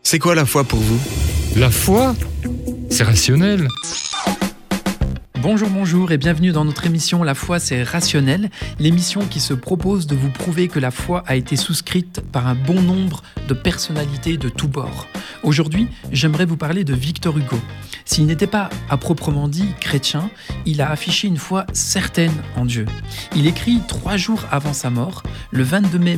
C'est quoi la foi pour vous ? La foi, c'est rationnel. Bonjour et bienvenue dans notre émission La foi c'est rationnel, l'émission qui se propose de vous prouver que la foi a été souscrite par un bon nombre de personnalités de tous bords. Aujourd'hui, j'aimerais vous parler de Victor Hugo. S'il n'était pas à proprement dit chrétien, il a affiché une foi certaine en Dieu. Il écrit 3 jours avant sa mort, le 22 mai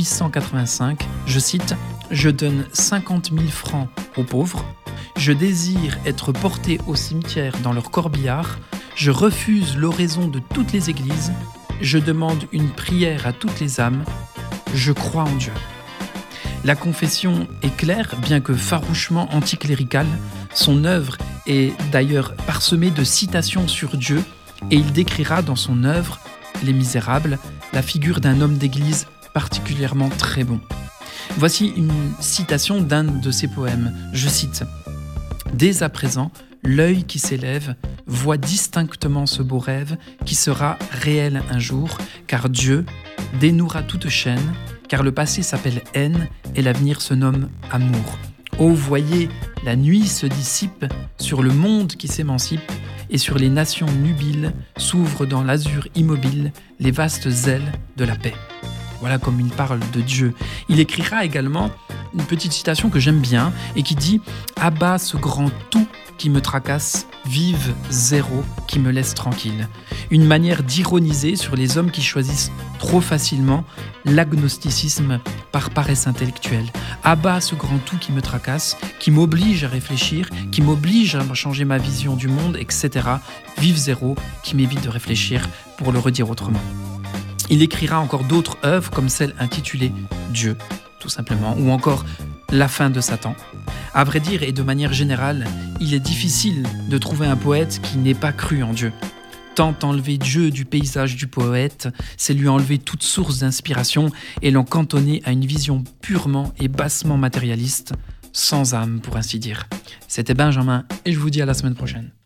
1885, je cite « Je donne 50 000 francs aux pauvres. Je désire être porté au cimetière dans leur corbillard. Je refuse l'oraison de toutes les églises. Je demande une prière à toutes les âmes. Je crois en Dieu. » La confession est claire, bien que farouchement anticléricale. Son œuvre est d'ailleurs parsemée de citations sur Dieu et il décrira dans son œuvre, Les Misérables, la figure d'un homme d'église particulièrement très bon. Voici une citation d'un de ses poèmes. Je cite « Dès à présent, l'œil qui s'élève voit distinctement ce beau rêve qui sera réel un jour, car Dieu dénouera toute chaîne, car le passé s'appelle haine et l'avenir se nomme amour. Ô voyez, la nuit se dissipe sur le monde qui s'émancipe et sur les nations nubiles s'ouvrent dans l'azur immobile les vastes ailes de la paix. » Voilà comme il parle de Dieu. Il écrira également une petite citation que j'aime bien et qui dit « Abat ce grand tout qui me tracasse, vive zéro qui me laisse tranquille. » Une manière d'ironiser sur les hommes qui choisissent trop facilement l'agnosticisme par paresse intellectuelle. Abat ce grand tout qui me tracasse, qui m'oblige à réfléchir, qui m'oblige à changer ma vision du monde, etc. Vive zéro qui m'évite de réfléchir, pour le redire autrement. Il écrira encore d'autres œuvres comme celle intitulée « Dieu », tout simplement, ou encore « La fin de Satan ». À vrai dire, et de manière générale, il est difficile de trouver un poète qui n'ait pas cru en Dieu. Tant enlever Dieu du paysage du poète, c'est lui enlever toute source d'inspiration et l'en cantonner à une vision purement et bassement matérialiste, sans âme pour ainsi dire. C'était Benjamin et je vous dis à la semaine prochaine.